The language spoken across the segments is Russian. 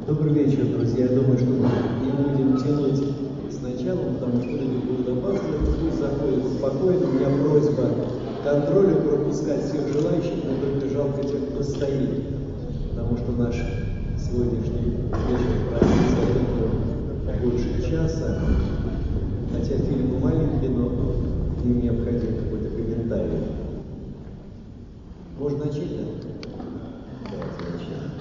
Добрый вечер, друзья. Я думаю, что мы не будем тянуть сначала, потому что люди будут опаздывать. Пусть заходят спокойно. У меня просьба контролю пропускать всех желающих, но только жалко тех, кто стоит. Потому что наш сегодняшний вечер продлится только больше часа. Хотя фильм маленький, но им необходим какой-то комментарий. Можно начать, да? Давайте начнем.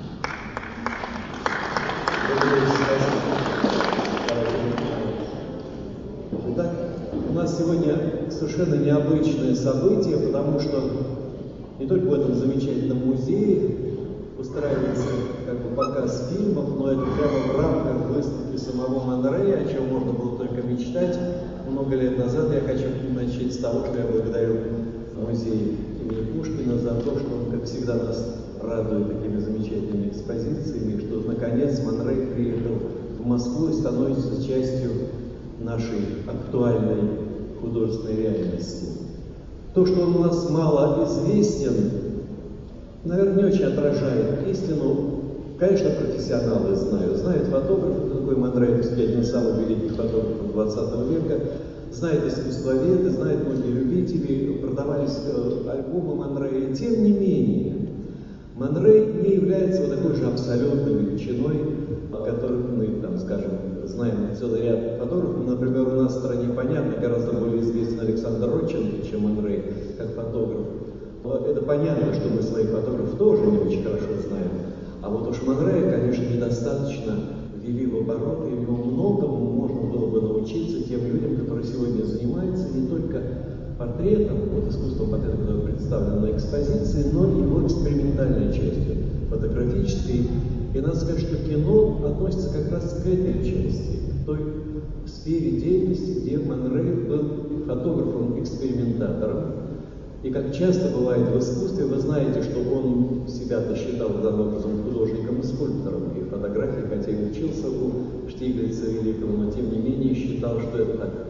Итак, у нас сегодня совершенно необычное событие, потому что не только в этом замечательном музее устраивается показ фильмов, но это прямо в рамках выставки самого Ман Рэя, о чем можно было только мечтать. Много лет назад я хочу начать с того, что я благодарю музей имени Пушкина за то, что он, как всегда, нас радует такими замечательными экспозициями, что наконец Ман Рэй приехал в Москву и становится частью нашей актуальной художественной реальности. То, что он у нас мало известен, наверное, не очень отражает истину. Конечно, профессионалы знают фотографы, кто такой Ман Рэй, один из самых великих фотографов 20 века, знают искусствоведы, знают многие любители, продавались альбомы Ман Рэя. Тем не менее, Ман Рэй не является вот такой же абсолютной величиной, о которых мы, скажем, знаем целый ряд фотографов. Например, у нас в стране, понятно, гораздо более известен Александр Родченко, чем Ман Рэй, как фотограф. Это понятно, что мы своих фотографов тоже не очень хорошо знаем. А вот уж Ман Рэя, конечно, недостаточно ввели в оборот, и у него многому можно было бы научиться тем людям, которые сегодня занимаются не только портретом, искусством портрета, которое представлено на экспозиции, но и его экспериментальной частью, фотографической. И надо сказать, что кино относится как раз к этой части, к той сфере деятельности, где Ман Рэй был фотографом-экспериментатором. И как часто бывает в искусстве, вы знаете, что он себя-то считал данным образом художником и скульптором и фотографии, хотя и учился у Штиглица великого, но тем не менее считал, что это так,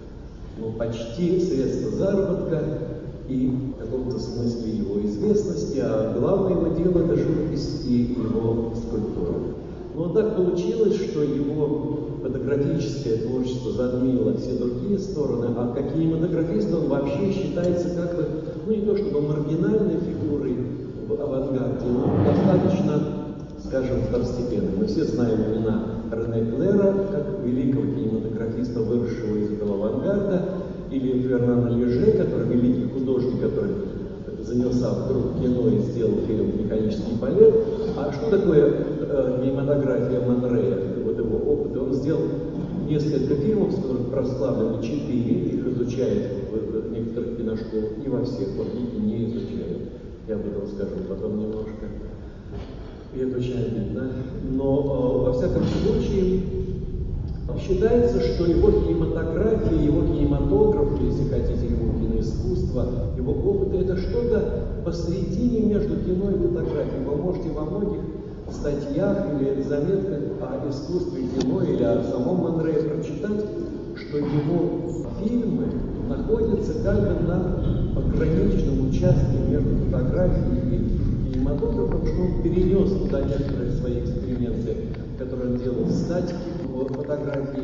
почти средство заработка и в каком-то смысле его известности, а главное его дело — это живопись и его скульптура. Но так получилось, что его фотографическое творчество затмило все другие стороны, а как кинематографист он вообще считается не то чтобы маргинальной фигурой в авангарде, но достаточно, скажем, второстепенной. Мы все знаем имена Рене Клера, как великого кинематографиста, выросшего из этого авангарда, или Фернана Леже, который великий художник, который занялся вдруг кино и сделал фильм «Механический балет». А что такое кинематография Ман Рэя? Вот его опыт. Он сделал несколько фильмов, с которых прославлены 4, их изучают в некоторых киношколах, и во всех, их не изучают. Я об этом скажу потом немножко. И это очень обидно. Но, во всяком случае, считается, что его кинематография, его кинематограф, если хотите, его киноискусство, его опыт — это что-то посредине между кино и фотографией. Вы можете во многих статьях или заметках о искусстве кино или о самом Ман Рэе прочитать, что его фильмы находятся на пограничном участке между фотографией и кинематографом, что он перенес туда некоторые свои эксперименты, которые он делал в статике, в фотографии.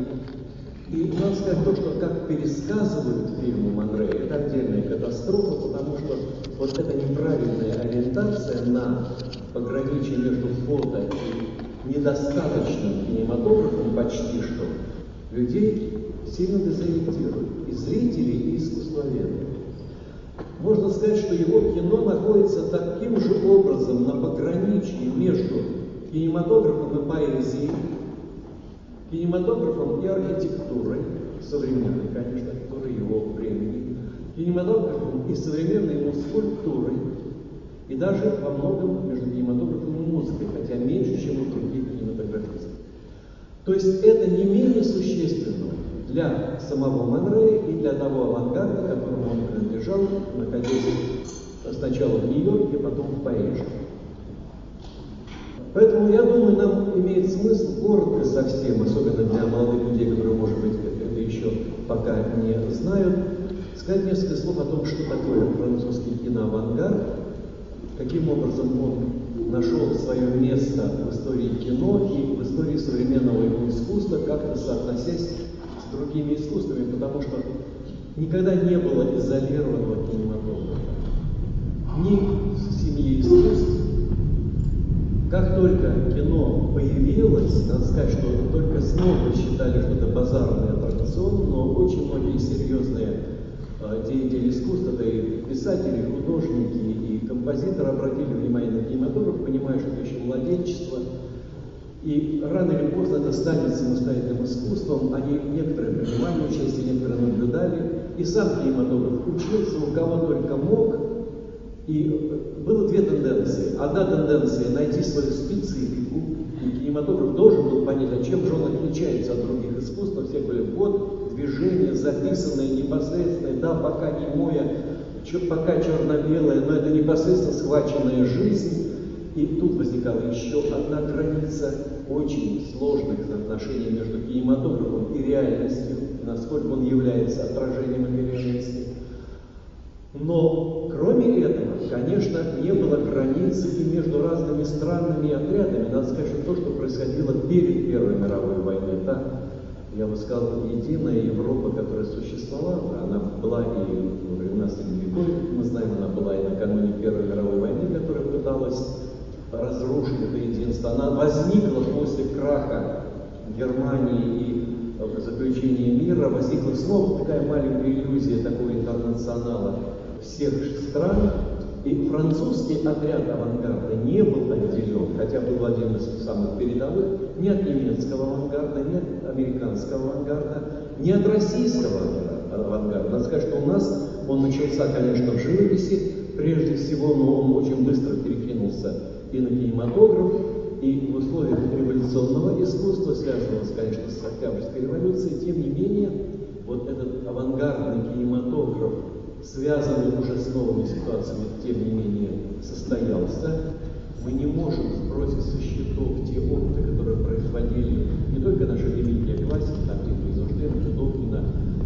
И надо сказать, то, что как пересказывают фильмы Ман Рэя, это отдельная катастрофа, потому что вот эта неправильная ориентация на пограничие между фото и недостаточным кинематографом почти что людей сильно дезориентирует. И зрителей, и искусствоведов. Можно сказать, что его кино находится таким же образом на пограничии между кинематографом и поэзией, кинематографом и архитектурой, современной, конечно, архитектурой его времени, кинематографом и современной его скульптурой, и даже во многом между кинематографом и музыкой, хотя меньше, чем у других кинематографистов. То есть это не менее существенно для самого Ман Рэя и для того авангарда, которому он принадлежал, находясь сначала в Нью-Йорке, а потом в Париже. Поэтому, я думаю, нам имеет смысл коротко совсем, особенно для молодых людей, которые, может быть, это еще пока не знают, сказать несколько слов о том, что такое французский киноавангард, каким образом он нашел свое место в истории кино и в истории современного его искусства, как-то соотносясь с другими искусствами, потому что никогда не было изолированного кинематографа. Ни в семье искусств. Как только кино появилось, надо сказать, что только снова считали, что это базарный аттракцион, но очень многие серьезные деятели искусства, да и писатели, и художники, и композиторы обратили внимание на кинематограф, понимая, что это еще младенчество, и рано или поздно это станет самостоятельным искусством. Они некоторые принимали участие, некоторые наблюдали, и сам кинематограф учился, у кого только мог. И было две тенденции. Одна тенденция – найти свою специфику, и кинематограф должен был понять, а чем же он отличается от других искусств. Все говорят, вот движение записанное, непосредственное, да, пока немое, пока черно-белое, но это непосредственно схваченная жизнь. И тут возникала еще одна граница очень сложных отношений между кинематографом и реальностью, насколько он является отражением этой реальности. Но кроме этого, конечно, не было границы и между разными странами и отрядами. Надо сказать, что то, что происходило перед Первой мировой войной, да, я бы сказал, единая Европа, которая существовала, она была и во времена Средневековья, мы знаем, она была и накануне Первой мировой войны, которая пыталась разрушить это единство. Она возникла после краха Германии и заключения мира, возникла снова такая маленькая иллюзия такого интернационала всех стран, и французский отряд авангарда не был отделен, хотя был один из самых передовых, ни от немецкого авангарда, ни от американского авангарда, ни от российского авангарда. Надо сказать, что у нас он начался, конечно, в живописи, прежде всего, но он очень быстро перекинулся и на кинематограф, и в условиях революционного искусства, связанного, конечно, с Октябрьской революцией, тем не менее, вот этот авангардный кинематограф, связанный уже с новыми ситуациями, тем не менее, состоялся. Мы не можем сбросить со счетов те опыты, которые производили не только наши великие классики, там, Призуждена, Дудкина,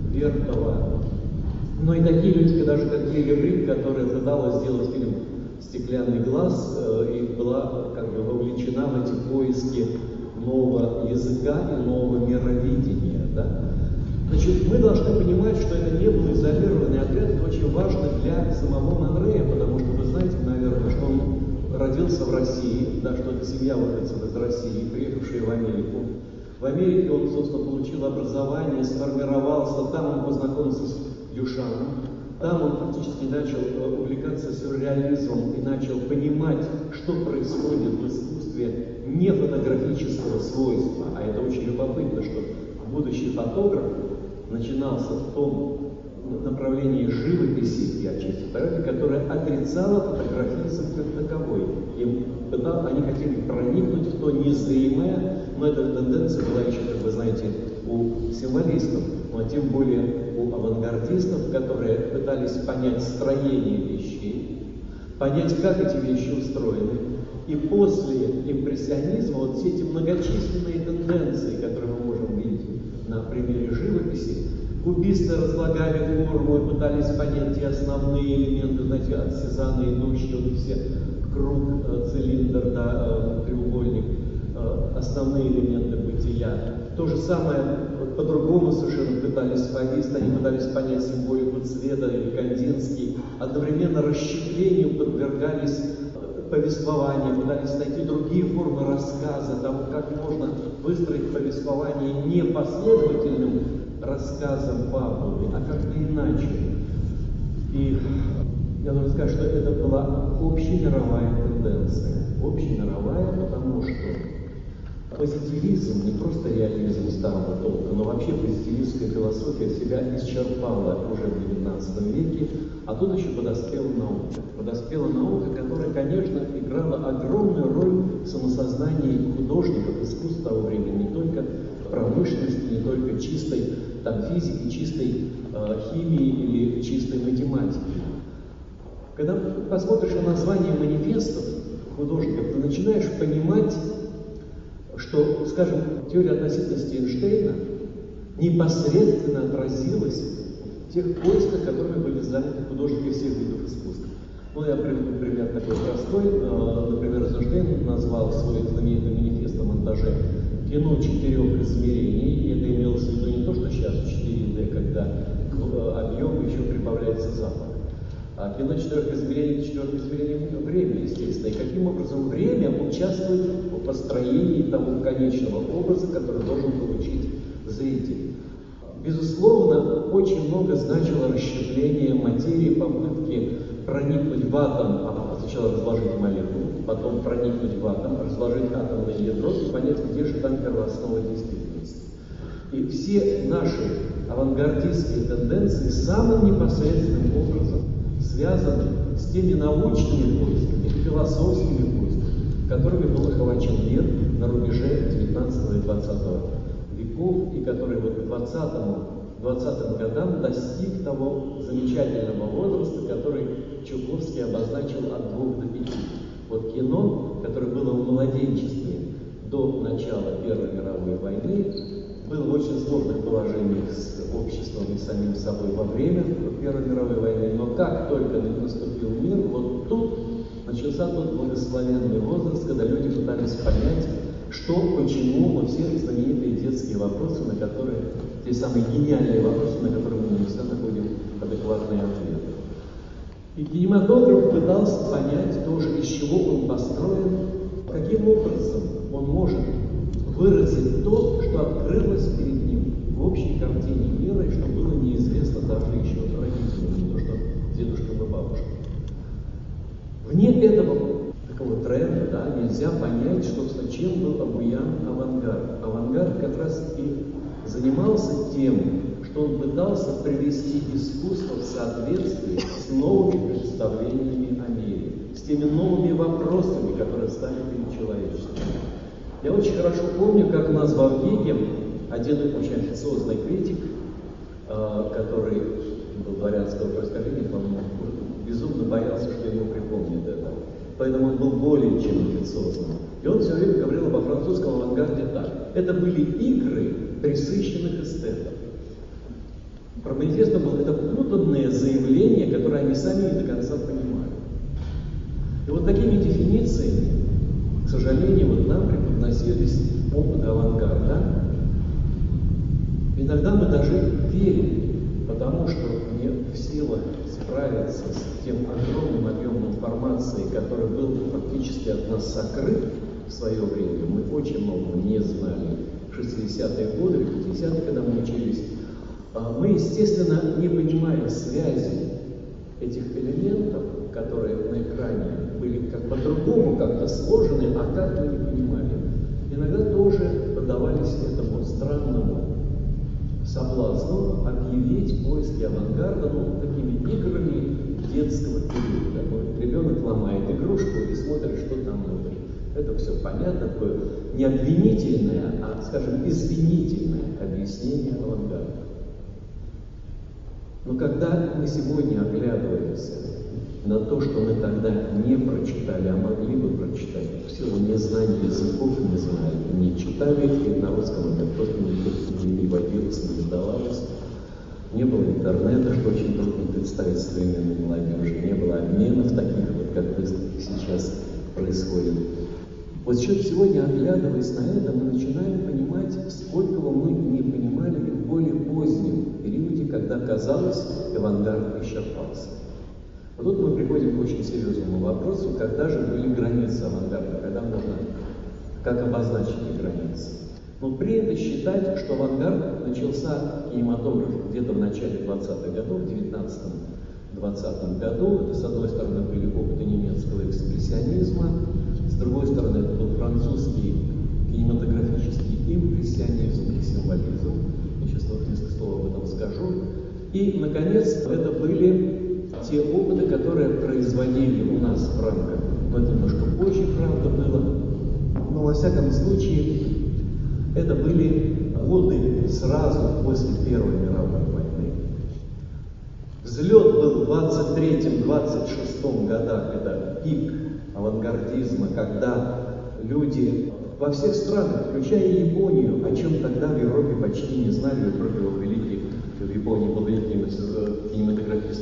Вертова, но и такие люди, даже как Геля Брик, которая пыталась сделать фильм «Стеклянный глаз» и была как бы вовлечена в эти поиски нового языка и нового мировидения. Да? Значит, мы должны понимать, что это не был изолированный отряд, это очень важно для самого Ман Рэя, потому что вы знаете, наверное, что он родился в России, да, что это семья выходцев из России, приехавшая в Америку. В Америке он, собственно, получил образование, сформировался, там он познакомился с Дюшаном, там он фактически начал увлекаться сюрреализмом и начал понимать, что происходит в искусстве не фотографического свойства, а это очень любопытно, что будущий фотограф начинался в том направлении живописи и отчасти фотографии, которая отрицала фотографизм как таковой. Они хотели проникнуть в то незримое, но эта тенденция была еще, как вы знаете, у символистов, но тем более у авангардистов, которые пытались понять строение вещей, понять, как эти вещи устроены. И после импрессионизма вот все эти многочисленные тенденции, которые мы можем видеть на примере живописи, кубисты разлагали форму и пытались понять те основные элементы, знаете, от Сезанна идущие, вот все круг, цилиндр, да, треугольник, основные элементы бытия. То же самое вот, по-другому совершенно пытались фависты, они пытались понять символику цвета, или Кандинский, одновременно расщеплению подвергались повествования, пытались найти другие формы рассказа, того, как можно выстроить повествование не последовательным рассказом фабулы, а как-то иначе. И я должен сказать, что это была общемировая тенденция. Общемировая, потому что позитивизм, не просто реализм старого толка, но вообще позитивистская философия себя исчерпала уже в XIX веке, а тут еще подоспела наука. Подоспела наука, которая, конечно, играла огромную роль в самосознании художников, искусства того времени, не только промышленности, не только чистой там, физики, чистой химии или чистой математики. Когда посмотришь на название манифестов художников, ты начинаешь понимать, что, скажем, теория относительности Эйнштейна непосредственно отразилась в тех поисках, которыми были заняты художники всех видов искусства. Ну, я приведу пример такой простой. Например, Эйзенштейн назвал свой знаменитый манифест о монтаже кино 4 измерений. И это имелось в виду не то, что сейчас 4D, когда объем еще прибавляется запах. А кино 4 измерений, 4 измерение время, естественно. И каким образом время участвует в построении того конечного образа, который должен получить зритель. Безусловно, очень много значило расщепление материи, попытки проникнуть в атом, сначала разложить молекулу, потом проникнуть в атом, разложить атомное ядро и понять, где же там первооснова действительности. И все наши авангардистские тенденции самым непосредственным образом связаны с теми научными поисками, философскими поисками, которыми был охвачен мир на рубеже 19 и 20 веков, и который вот к 20-м годам достиг того замечательного возраста, который Чуковский обозначил от 2 до 5. Вот кино, которое было в младенчестве до начала Первой мировой войны, было в очень сложных положениях с обществом и самим собой во время Первой мировой войны, но как только наступил мир, вот тут начался тот благословенный возраст, когда люди пытались понять, что, почему, но все знаменитые детские вопросы, на которые, те самые гениальные вопросы, на которые мы не всегда находим адекватные ответы. И кинематограф пытался понять тоже, из чего он построен, каким образом он может выразить то, что открылось перед ним в общей картине мира, и что было неизвестно даже еще родителям, не то что дедушкам и бабушкам. Вне этого такого тренда, да, нельзя понять, что чем был обуян авангард. Авангард как раз и занимался тем, что он пытался привести искусство в соответствие с новыми представлениями о мире, с теми новыми вопросами, которые стали перед человечеством. Я очень хорошо помню, как у нас в Авгике один очень официозный критик, который был дворянского происхождения, по-моему, безумно боялся, что ему припомнят это. Поэтому он был более чем официозным. И он все время говорил об французском авангарде так. Это были игры пресыщенных эстетов. Про манифест был это путанное заявление, которое они сами не до конца понимали. И вот такими дефинициями, к сожалению, вот нам преподносились опыты авангарда. Иногда мы даже верим, потому что не в силах справиться с тем огромным объемом информации, который был фактически от нас сокрыт в свое время. Мы очень много не знали в 60-е годы, в 50-е, когда мы учились. Мы, естественно, не понимая связи этих элементов, которые на экране были как по-другому, как-то сложены, а как мы не понимали. Иногда тоже поддавались этому странному соблазну объявить поиски авангарда, такими играми детского периода. Вот ребенок ломает игрушку и смотрит, что там внутри. Это все понятно, такое не обвинительное, а, скажем, извинительное объяснение авангарда. Но когда мы сегодня оглядываемся на то, что мы тогда не прочитали, а могли бы прочитать, в силу незнания языков не знали, не читали их на русском, это просто не переводилось, не издавалось. Не было интернета, что очень трудно представить современной молодежи, не было обменов таких, вот как выставки сейчас происходят. Вот сегодня, оглядываясь на это, мы начинаем понимать, сколького мы не понимали в более позднем периоде, когда, казалось, авангард исчерпался. Вот тут мы приходим к очень серьезному вопросу, когда же были границы авангарда, когда можно, как обозначить границы. Но принято считать, что авангард начался кинематограф где-то в начале 20-х годов, в 19-20 году. Это, с одной стороны, были опыты немецкого экспрессионизма, с другой стороны, это был французский кинематографический импрессионизм и символизм. Я сейчас вот несколько слов об этом скажу. И, наконец, это были те опыты, которые производили у нас в рамках, но это немножко позже, правда, было. Но, во всяком случае, это были годы сразу после Первой мировой войны. Взлет был в 23-26 годах, это пик авангардизма, когда люди во всех странах, включая Японию, о чем тогда в Европе почти не знали, в Европе был великий, в Японии был великий кинематографист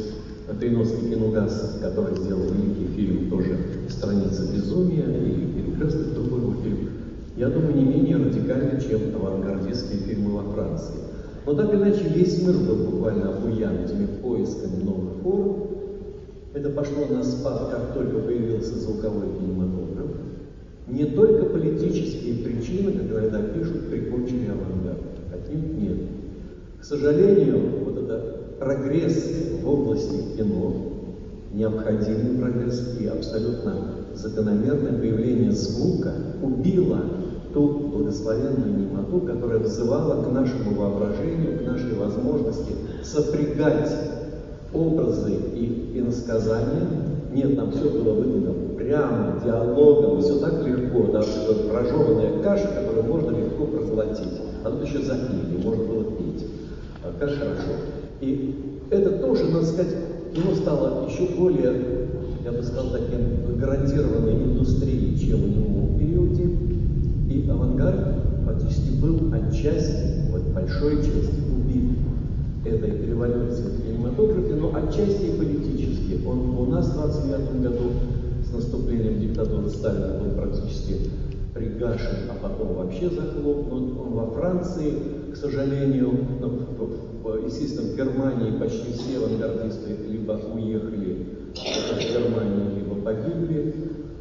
Тайновский киногаз, который сделал великий фильм, тоже «Страница безумия», и «Перекресток», другой его фильм, я думаю, не менее радикальный, чем авангардистские фильмы во Франции. Но так или иначе, весь мир был буквально обуян этими поисками новых форм. Это пошло на спад, как только появился звуковой кинематограф. Не только политические причины, как иногда пишут, прикончили авангард. Отнюдь нет. К сожалению, вот этот прогресс в области кино, необходимый прогресс и абсолютно закономерное появление звука убило ту благословенную немоту, которая вызывала к нашему воображению, к нашей возможности сопрягать образы и иносказания. Нет, нам все было выдано прямо, диалогом, все так легко, даже вот прожеванная каша, которую можно легко проглотить. А тут еще запили, можно было пить. Как хорошо. И это тоже, надо сказать, кино стало еще более, я бы сказал, таким гарантированной индустрией, чем в немом периоде. И авангард фактически был отчасти, вот большой части, убит этой революции в кинематографе, но отчасти и политически. Он у нас в 1929 году с наступлением диктатуры Сталина был практически пригашен, а потом вообще захлопнут. Он во Франции, к сожалению, естественно, в Германии почти все авангардисты либо уехали в Германию, либо погибли.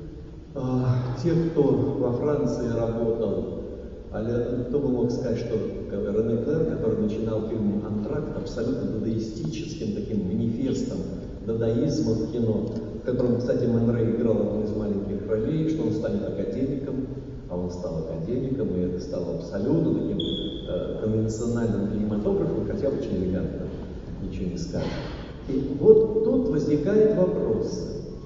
Те, кто во Франции работал, кто бы мог сказать, что Рене Клер, который начинал фильм «Антракт» абсолютно дадаистическим таким манифестом дадаизма в кино, в котором, кстати, Мен Рэй играл одну из маленьких ролей, что он станет академиком, а он стал академиком, и это стало абсолютно таким конвенциональным кинематографом, хотя очень элегантно, ничего не скажешь. И вот тут возникает вопрос.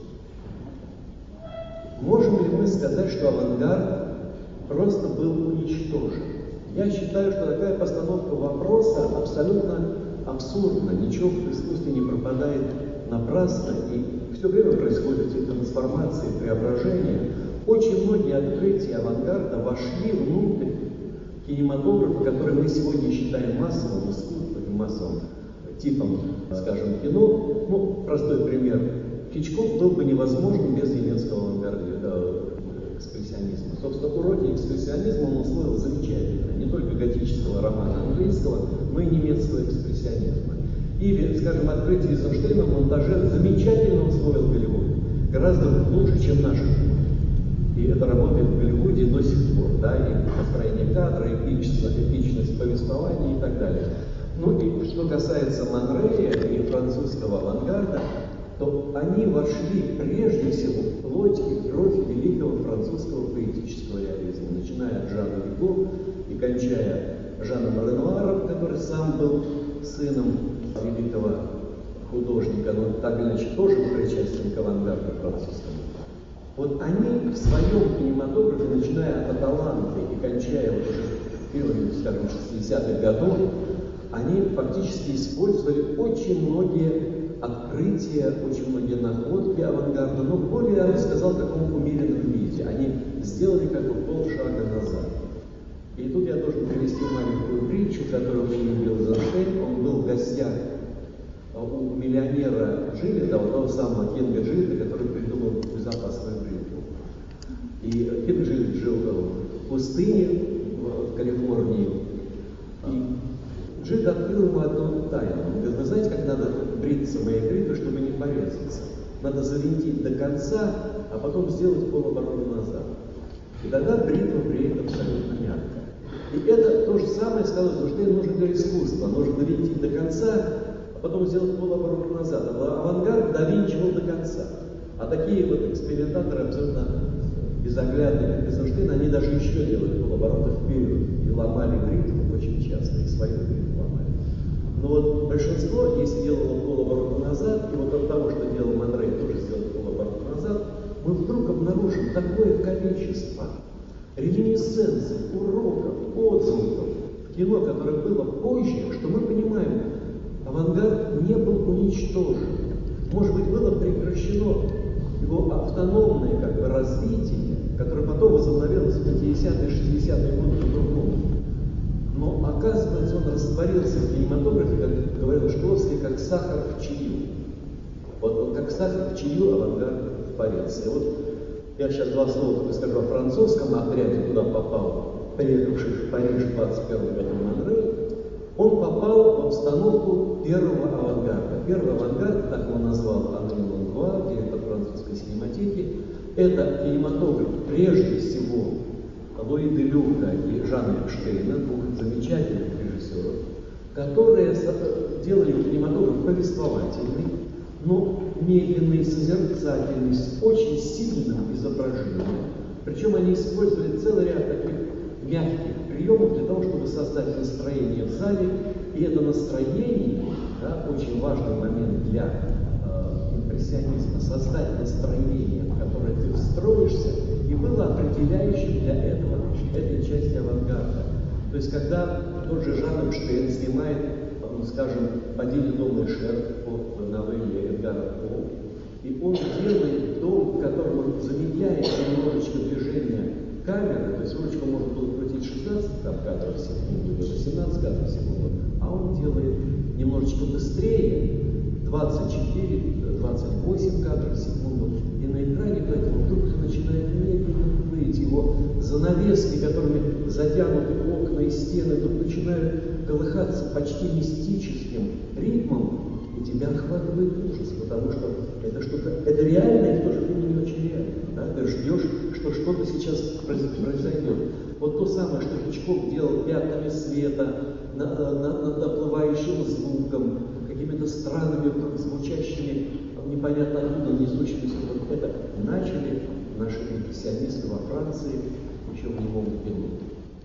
Можем ли мы сказать, что авангард просто был уничтожен? Я считаю, что такая постановка вопроса абсолютно абсурдна. Ничего в искусстве не пропадает напрасно, и все время происходят эти трансформации, преображения. Очень многие открытия авангарда вошли внутрь кинематографа, который мы сегодня считаем массовым искусством, массовым типом, скажем, кино. Ну, простой пример. Хичкок был бы невозможен без немецкого экспрессионизма. Собственно, уроки экспрессионизма он усвоил замечательно. Не только готического романа английского, но и немецкого экспрессионизма. Или, скажем, открытие Эйзенштейна в монтаже замечательно усвоил Голливуд. Гораздо лучше, чем наши. И это работает в Голливуде до сих пор. Да? И построение кадра, эпичность повествования и так далее. Ну и что касается Мен Рэя и французского авангарда, то они вошли прежде всего в плоть и кровь великого французского поэтического реализма, начиная от Жана Гюго и кончая Жаном Ренуаром, который сам был сыном великого художника, но так или иначе тоже причастен к авангарду французскому. Вот они в своем кинематографе, начиная от Аталанты и кончая вот уже первыми, скажем, 60-х годов, они фактически использовали очень многие открытия, очень многие находки авангарда, но более, я бы сказал, в таком умеренном виде. Они сделали как бы полшага назад. И тут я должен привести маленькую притчу, которую очень любил Эйзенштейн. Он был в гостях у миллионера Джилета, у того самого Кинга Джилета, который придумал безопасную бритву. И Кинг Джилет жил в пустыне в Калифорнии. И Джилет открыл ему одну тайну. Он говорит: вы знаете, как надо бриться моей бритвой, чтобы не порезаться? Надо завинтить до конца, а потом сделать полоборота назад. И тогда бритва бреет абсолютно мягко. И это то же самое, сказал Эйзенштейн, нужно для искусства. Нужно довинтить до конца, а потом сделать полоборота назад. А авангард довинчивал до конца. А такие вот экспериментаторы абсолютно безоглядные, как Эйзенштейн, они даже еще делали полобороты вперед и ломали бритву очень часто, и свою бритву ломали. Но вот большинство, если делало полоборота назад, и вот от того, что делал Мен Рэй, тоже сделал полоборота назад, мы вдруг обнаружим такое количество реминисценций, уроков, отзвуков в кино, которое было позже, что мы понимаем, авангард не был уничтожен. Может быть, было прекращено его автономное как бы развитие, которое потом возобновилось в 50-е, 60-е годы по-другому. Но, оказывается, он растворился в кинематографе, как говорил Шкловский, как сахар в чаю. как сахар в чаю, авангард в Париже. Вот я сейчас два слова только скажу о французском отряде, куда попал, приехавший в Париж в 21 году Монрей. Он попал в обстановку первого авангарда. Первый авангард, так его назвал Анри Лангуа, директор французской синематеки, это кинематограф прежде всего Луи де Люка и Жана Эпштейна, двух замечательных режиссеров, которые делали кинематограф повествовательный, но медленный, созерцательный, с очень сильным изображением. Причем они использовали целый ряд таких мягких приемов для того, чтобы создать настроение в зале. И это настроение, да, очень важный момент для импрессионизма, создать настроение, в которое ты встроишься, и было определяющим для этой части авангарда. То есть, когда тот же Жан Эпштейн снимает, ну, скажем, «Падение дома Эшер» по новелле Эдгара По, и он делает дом, в котором он замедляет немножечко движение камеры, то есть ручку можно было крутить 16 кадров в секунду или 18 кадров в секунду, а он делает немножечко быстрее, 24-28 кадров в секунду, и на экране поэтому вдруг начинает медленно плыть, его занавески, которыми затянуты окна и стены, тут начинают колыхаться почти мистическим ритмом, и тебя охватывает ужас, потому что это что-то, это реально и в то же время не очень реально. Да? Ты ждешь, что что-то сейчас произойдет. Вот то самое, что Хичкок делал пятнами света, над оплывающим звуком, какими-то странными, звучащими, непонятно откуда, несущимися. Вот это начали наши импрессионисты во Франции еще в немом периоде.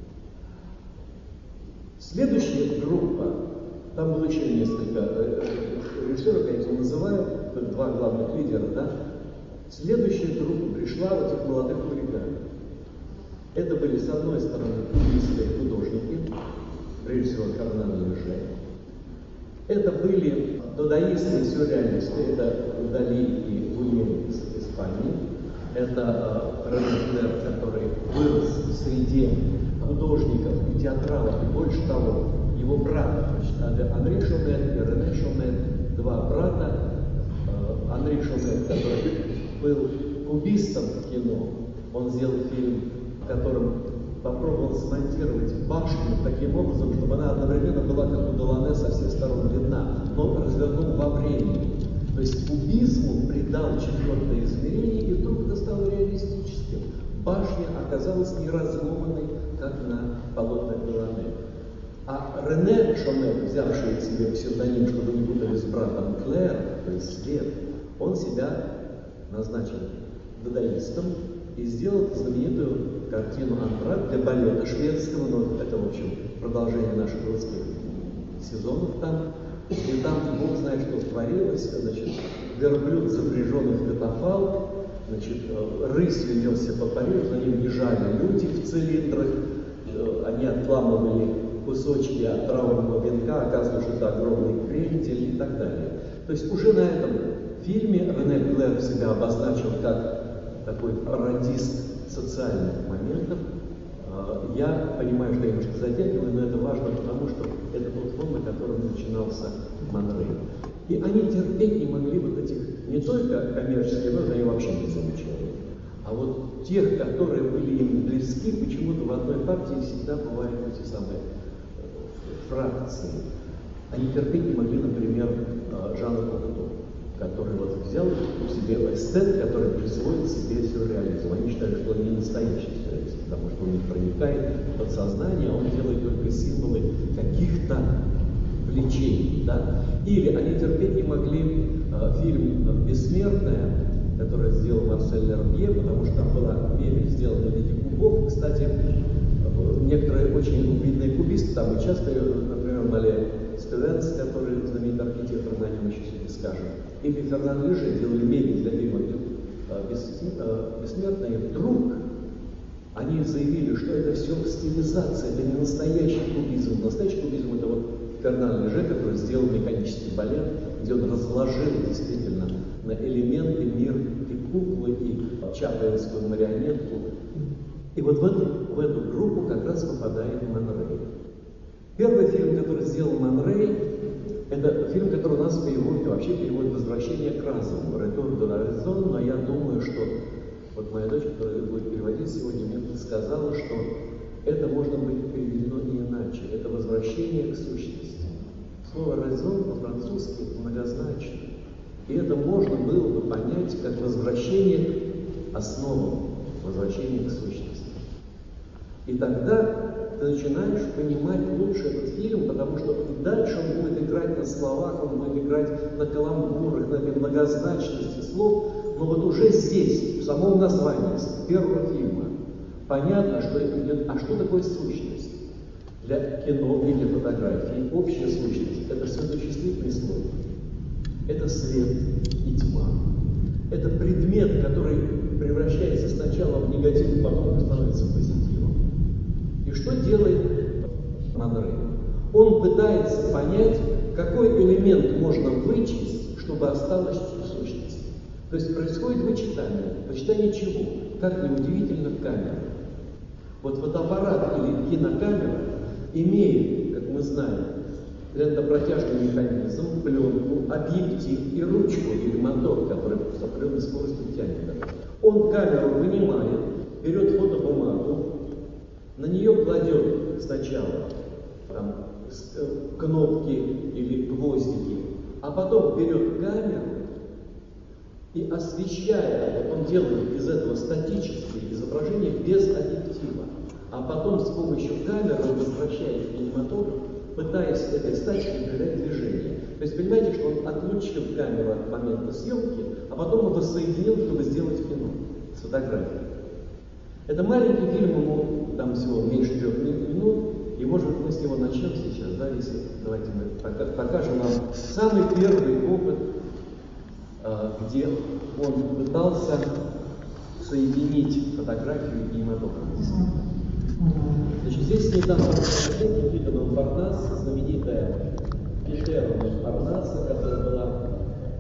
Следующая группа, там было еще несколько режиссеров, я их не называю, только два главных лидера, да. Следующая группа пришла в этих молодых хулиганов. Это были, с одной стороны, кубистские художники, прежде всего Фернан Леже. Это были дадаисты и сюрреалисты, это Дали и Буñuel из Испании. Это Рене Клер, который вырос в среде художников и театралов, и больше того, его брат, Анри Шомет и Рене Шомет, два брата. Анри Шомет, который был кубистом в кино, он сделал фильм, в котором попробовал смонтировать башню таким образом, чтобы она одновременно была, как у Делане, со всех сторон длинна, но развернул во времени. То есть кубизму придал четвертое измерение, и вдруг это стало реалистическим. Башня оказалась не разломанной, как на полотнах Делане. А Рене Шомет, взявший себе псевдоним, чтобы не путали с братом Клэр, то есть свет, он себя назначил дадаистом и сделал знаменитую картину «Антракт» для балета шведского, но это, в общем, продолжение наших русских сезонов там. И там Бог знает, что творилось. Значит, верблюд, запряженный в катафалк, значит, рысью несся по Парижу, за ним бежали люди в цилиндрах, они отламывали кусочки от траурного венка, оказывается, что это огромный крендель и так далее. То есть уже на этом фильме Рене Клер себя обозначил как такой пародист социальных моментов. Я понимаю, что я немножко затягиваю, но это важно, потому что это тот фон, на котором начинался Монрей. И они терпеть не могли вот этих, не только коммерческих, но они вообще не замечали, а вот тех, которые были им близки, почему-то в одной партии всегда бывают эти самые фракции. Они терпеть не могли, например, Жана Кокто, который вот взял у себя эстет, который присвоит себе сюрреализм. Они считают, что он не настоящий сюрреализм, потому что он не проникает в подсознание, он делает только символы каких-то влечений. Да? Или они терпеть не могли фильм «Бессмертная», который сделал Марсель Лербье, потому что там была мебель сделана в виде кубов. Кстати, некоторые очень видные кубисты там участвовали, например, Мале Стювенс, который знаменитый архитектор, на нем еще сегодня скажем. Или Фернан Леже делали мебель для фильма «Бессмертная», и вдруг они заявили, что это все стилизация, это не настоящий кубизм. Настоящий кубизм — это вот Фернан Леже, который сделал механический балет, где он разложил действительно на элементы мир и куклы, и чаплинскую марионетку. И вот в эту группу как раз попадает Монрей. Первый фильм, который сделал Монрей, Это фильм, который у нас переводит, вообще переводит «Возвращение к разуму», «Return to the Reason», но я думаю, что вот моя дочь, которая будет переводить сегодня, мне сказала, что это можно быть переведено не иначе. Это возвращение к сущности. Слово «raison» по-французски многозначно. И это можно было бы понять как возвращение к основам, возвращение к сущности. И тогда ты начинаешь понимать лучше этот фильм, потому что и дальше он будет играть на словах, он будет играть на каламбурах, на этой многозначности слов, но вот уже здесь, в самом названии первого фильма, понятно, что это идет. А что такое сущность? Для кино и для фотографии общая сущность – это светочувствительный слой. Это свет и тьма. Это предмет, который превращается сначала в негатив, потом становится позитивом. И что делает Ман Рэй? Он пытается понять, какой элемент можно вычесть, чтобы осталось в сущности. То есть происходит вычитание. Вычитание чего? Как неудивительно, камера. Вот фотоаппарат или кинокамера имеет, как мы знаем, лентопротяжный механизм, пленку, объектив и ручку или мотор, который с определенной скоростью тянет. Он камеру вынимает, берет фотобумагу, на нее кладет сначала там, кнопки или гвоздики, а потом берет камеру и освещая, он делает из этого статические изображения без объектива, а потом с помощью камеры он возвращает кинематограф, пытаясь этой статикой придать движение. То есть понимаете, что он отлучил камеру от момента съемки, а потом его соединил, чтобы сделать кино с фотографией. Это маленький фильм, ему там всего меньше 3 минут, и может быть мы с него начнем сейчас, да, если давайте мы покажем вам самый первый опыт, где он пытался соединить фотографию и кинематограф. Значит, здесь снята фотография Никиты Монпарнаса, знаменитая Петера Монпарнаса, которая была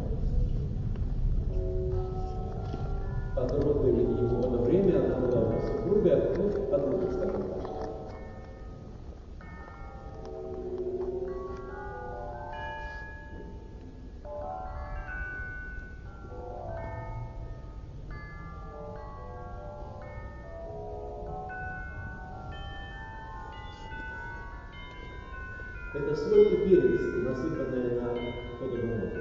подругой его в это время, она была его супругой, ну, подругой, скажем так. Это соль и перец, насыпанные на фотобумагу.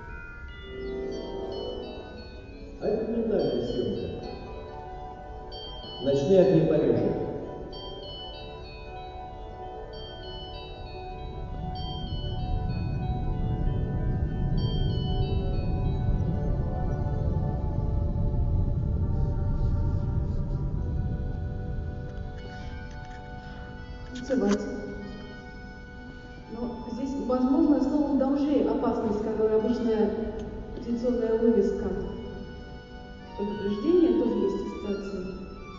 А это документальная съемка. Ночные огни Парижа. Но здесь, возможно, словом «должей» опасность, которая обычная традиционная вывеска. Предупреждение тоже есть ассоциация.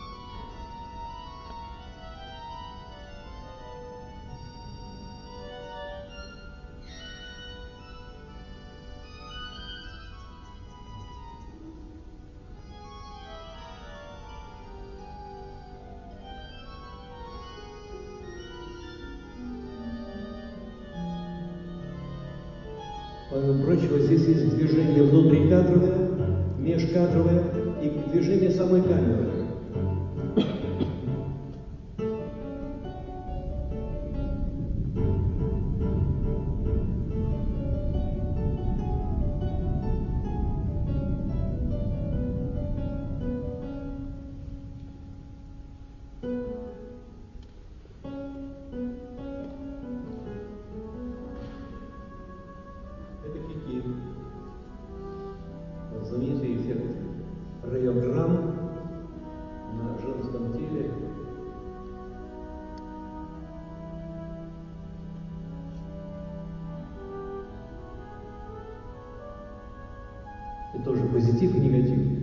Помимо прочего, здесь есть движение внутрикадровое, межкадровое и движение самой камеры. Это кики. Знаменитый эффект райограмм на женском теле. И тоже позитив и негатив.